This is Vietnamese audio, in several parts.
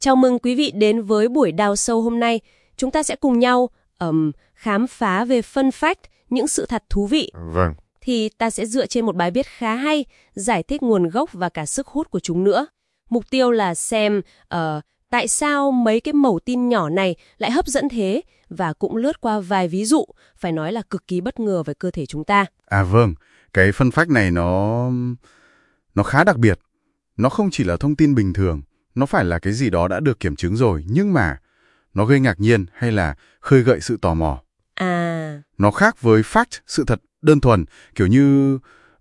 Chào mừng quý vị đến với buổi đào sâu hôm nay. Chúng ta sẽ cùng nhau khám phá về fun fact, những sự thật thú vị. Vâng. Thì ta sẽ dựa trên một bài viết khá hay, giải thích nguồn gốc và cả sức hút của chúng nữa. Mục tiêu là xem tại sao mấy cái mẩu tin nhỏ này lại hấp dẫn thế, và cũng lướt qua vài ví dụ, phải nói là cực kỳ bất ngờ về cơ thể chúng ta. À vâng, cái fun fact này nó khá đặc biệt. Nó không chỉ là thông tin bình thường, nó phải là cái gì đó đã được kiểm chứng rồi, nhưng mà nó gây ngạc nhiên hay là khơi gợi sự tò mò. À. Nó khác với fact, sự thật đơn thuần, kiểu như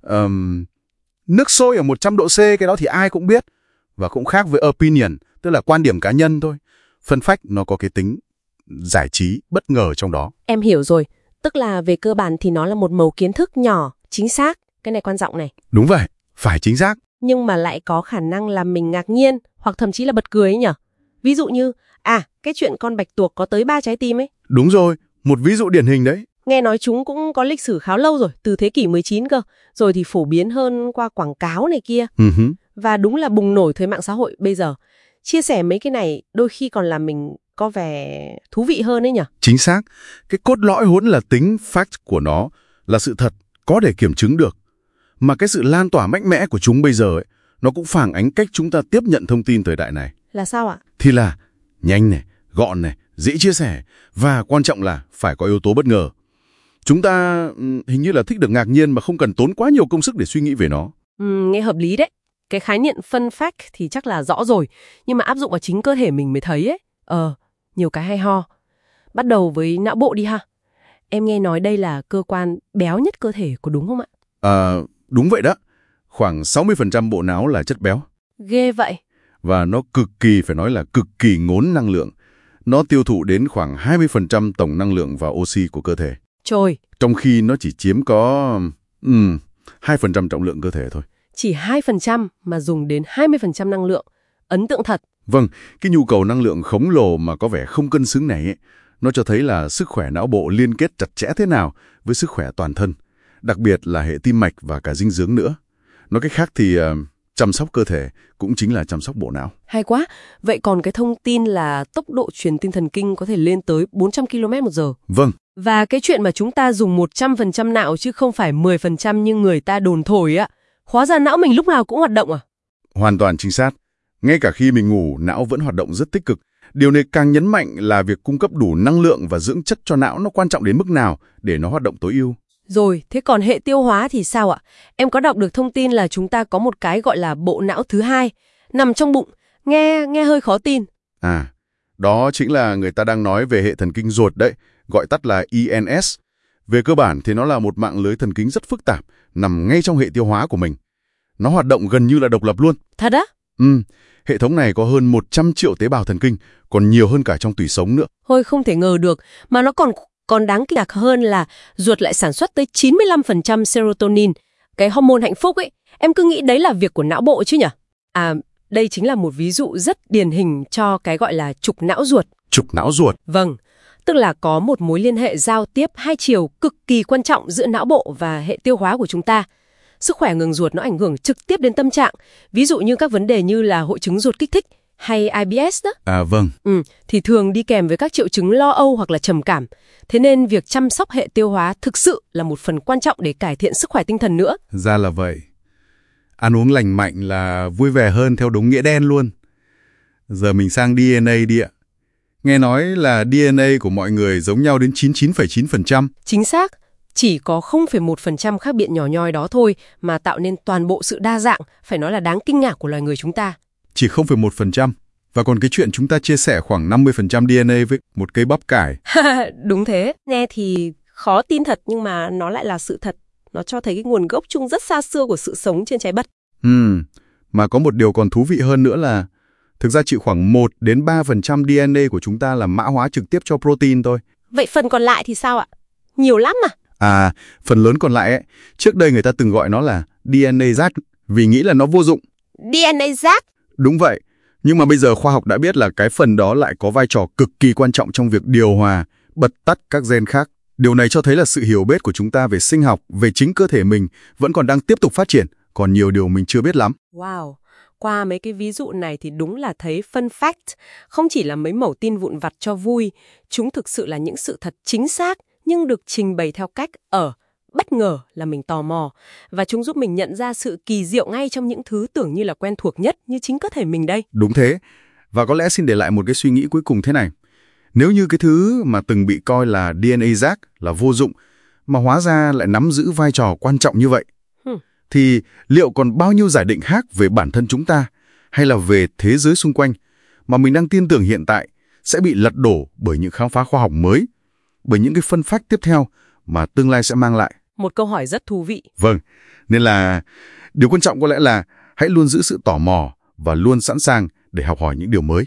nước sôi ở 100 độ C, cái đó thì ai cũng biết. Và cũng khác với opinion, tức là quan điểm cá nhân thôi. Fun fact nó có cái tính giải trí, bất ngờ trong đó. Em hiểu rồi, tức là về cơ bản thì nó là một mẩu kiến thức nhỏ, chính xác. Cái này quan trọng này. Đúng vậy, phải chính xác. Nhưng mà lại có khả năng làm mình ngạc nhiên, hoặc thậm chí là bật cười ấy nhở. Ví dụ như, cái chuyện con bạch tuộc có tới 3 trái tim ấy. Đúng rồi, một ví dụ điển hình đấy. Nghe nói chúng cũng có lịch sử khá lâu rồi, từ thế kỷ 19 cơ. Rồi thì phổ biến hơn qua quảng cáo này kia. Và đúng là bùng nổi thời mạng xã hội bây giờ. Chia sẻ mấy cái này đôi khi còn làm mình có vẻ thú vị hơn ấy nhở. Chính xác. Cái cốt lõi vốn là tính fact của nó là sự thật, có thể kiểm chứng được. Mà cái sự lan tỏa mạnh mẽ của chúng bây giờ ấy, nó cũng phản ánh cách chúng ta tiếp nhận thông tin thời đại này. Là sao ạ? Thì là nhanh này, gọn này, dễ chia sẻ, và quan trọng là phải có yếu tố bất ngờ. Chúng ta hình như là thích được ngạc nhiên mà không cần tốn quá nhiều công sức để suy nghĩ về nó. Nghe hợp lý đấy. Cái khái niệm fun fact thì chắc là rõ rồi, nhưng mà áp dụng vào chính cơ thể mình mới thấy ấy. Nhiều cái hay ho. Bắt đầu với não bộ đi ha. Em nghe nói đây là cơ quan béo nhất cơ thể, có đúng không ạ? Đúng vậy đó. Khoảng 60% bộ não là chất béo. Ghê vậy. Và nó phải nói là cực kỳ ngốn năng lượng. Nó tiêu thụ đến khoảng 20% tổng năng lượng và oxy của cơ thể. Trời. Trong khi nó chỉ chiếm có 2% trọng lượng cơ thể thôi. Chỉ 2% mà dùng đến 20% năng lượng. Ấn tượng thật. Vâng, cái nhu cầu năng lượng khổng lồ mà có vẻ không cân xứng này ấy, nó cho thấy là sức khỏe não bộ liên kết chặt chẽ thế nào với sức khỏe toàn thân. Đặc biệt là hệ tim mạch và cả dinh dưỡng nữa. Nói cách khác thì chăm sóc cơ thể cũng chính là chăm sóc bộ não. Hay quá. Vậy còn cái thông tin là tốc độ truyền tin thần kinh có thể lên tới 400 km/h. Vâng. Và cái chuyện mà chúng ta dùng 100% não chứ không phải 10% như người ta đồn thổi á. Hóa ra não mình lúc nào cũng hoạt động à? Hoàn toàn chính xác. Ngay cả khi mình ngủ, não vẫn hoạt động rất tích cực. Điều này càng nhấn mạnh là việc cung cấp đủ năng lượng và dưỡng chất cho não nó quan trọng đến mức nào để nó hoạt động tối ưu. Rồi, thế còn hệ tiêu hóa thì sao ạ? Em có đọc được thông tin là chúng ta có một cái gọi là bộ não thứ hai, nằm trong bụng. Nghe hơi khó tin. Đó chính là người ta đang nói về hệ thần kinh ruột đấy, gọi tắt là ENS. Về cơ bản thì nó là một mạng lưới thần kinh rất phức tạp, nằm ngay trong hệ tiêu hóa của mình. Nó hoạt động gần như là độc lập luôn. Thật á? Hệ thống này có hơn 100 triệu tế bào thần kinh, còn nhiều hơn cả trong tủy sống nữa. Thôi không thể ngờ được, mà nó còn đáng kinh ngạc hơn là ruột lại sản xuất tới 95% serotonin, cái hormone hạnh phúc ấy. Em cứ nghĩ đấy là việc của não bộ chứ nhỉ? Đây chính là một ví dụ rất điển hình cho cái gọi là trục não ruột. Trục não ruột? Vâng, tức là có một mối liên hệ giao tiếp hai chiều cực kỳ quan trọng giữa não bộ và hệ tiêu hóa của chúng ta. Sức khỏe ngừng ruột nó ảnh hưởng trực tiếp đến tâm trạng, ví dụ như các vấn đề như là hội chứng ruột kích thích hay IBS đó. Vâng. Thì thường đi kèm với các triệu chứng lo âu hoặc là trầm cảm. Thế nên việc chăm sóc hệ tiêu hóa thực sự là một phần quan trọng để cải thiện sức khỏe tinh thần nữa. Ra là vậy. Ăn uống lành mạnh là vui vẻ hơn theo đúng nghĩa đen luôn. Giờ mình sang DNA đi ạ. Nghe nói là DNA của mọi người giống nhau đến 99,9%. Chính xác. Chỉ có 0,1% khác biệt nhỏ nhoi đó thôi mà tạo nên toàn bộ sự đa dạng, phải nói là đáng kinh ngạc của loài người chúng ta. Chỉ 0,1%. Và còn cái chuyện chúng ta chia sẻ khoảng 50% DNA với một cây bắp cải. Đúng thế. Nghe thì khó tin thật nhưng mà nó lại là sự thật. Nó cho thấy cái nguồn gốc chung rất xa xưa của sự sống trên trái đất. Mà có một điều còn thú vị hơn nữa là thực ra chỉ khoảng 1-3% DNA của chúng ta là mã hóa trực tiếp cho protein thôi. Vậy phần còn lại thì sao ạ? Nhiều lắm à? Phần lớn còn lại ấy, trước đây người ta từng gọi nó là DNA rác vì nghĩ là nó vô dụng. DNA rác? Đúng vậy. Nhưng mà bây giờ khoa học đã biết là cái phần đó lại có vai trò cực kỳ quan trọng trong việc điều hòa, bật tắt các gen khác. Điều này cho thấy là sự hiểu biết của chúng ta về sinh học, về chính cơ thể mình vẫn còn đang tiếp tục phát triển. Còn nhiều điều mình chưa biết lắm. Wow, Qua mấy cái ví dụ này thì đúng là thấy fun fact không chỉ là mấy mẩu tin vụn vặt cho vui, chúng thực sự là những sự thật chính xác nhưng được trình bày theo cách bất ngờ là mình tò mò, và chúng giúp mình nhận ra sự kỳ diệu ngay trong những thứ tưởng như là quen thuộc nhất như chính cơ thể mình đây. Đúng thế. Và có lẽ xin để lại một cái suy nghĩ cuối cùng thế này. Nếu như cái thứ mà từng bị coi là DNA rác, là vô dụng, mà hóa ra lại nắm giữ vai trò quan trọng như vậy, thì liệu còn bao nhiêu giả định khác về bản thân chúng ta hay là về thế giới xung quanh mà mình đang tin tưởng hiện tại sẽ bị lật đổ bởi những khám phá khoa học mới, bởi những cái phân fact tiếp theo mà tương lai sẽ mang lại? Một câu hỏi rất thú vị. Vâng, nên là điều quan trọng có lẽ là hãy luôn giữ sự tò mò và luôn sẵn sàng để học hỏi những điều mới.